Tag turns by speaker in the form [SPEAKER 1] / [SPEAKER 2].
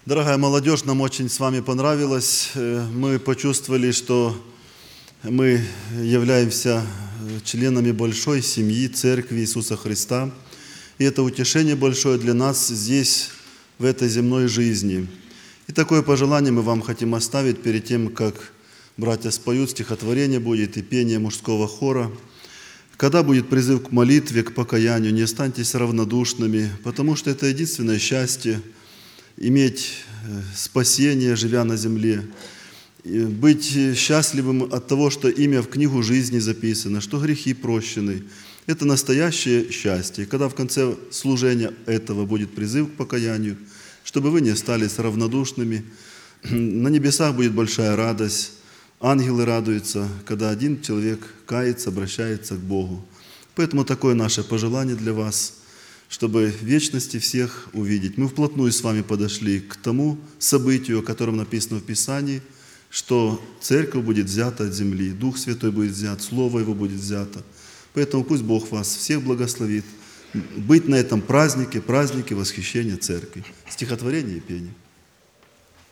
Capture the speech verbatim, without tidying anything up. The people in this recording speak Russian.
[SPEAKER 1] Дорогая молодежь, нам очень с вами понравилось. Мы почувствовали, что мы являемся членами большой семьи Церкви Иисуса Христа. И это утешение большое для нас здесь, в этой земной жизни. И такое пожелание мы вам хотим оставить перед тем, как братья споют, стихотворение будет и пение мужского хора. Когда будет призыв к молитве, к покаянию, не останьтесь равнодушными, потому что это единственное счастье – иметь спасение, живя на земле, быть счастливым от того, что имя в книгу жизни записано, что грехи прощены. Это настоящее счастье. Когда в конце служения этого будет призыв к покаянию, чтобы вы не остались равнодушными, на небесах будет большая радость. Ангелы радуются, когда один человек кается, обращается к Богу. Поэтому такое наше пожелание для вас, чтобы в вечности всех увидеть. Мы вплотную с вами подошли к тому событию, о котором написано в Писании, что Церковь будет взята от земли, Дух Святой будет взят, Слово Его будет взято. Поэтому пусть Бог вас всех благословит быть на этом празднике, празднике восхищения Церкви. Стихотворение и пение.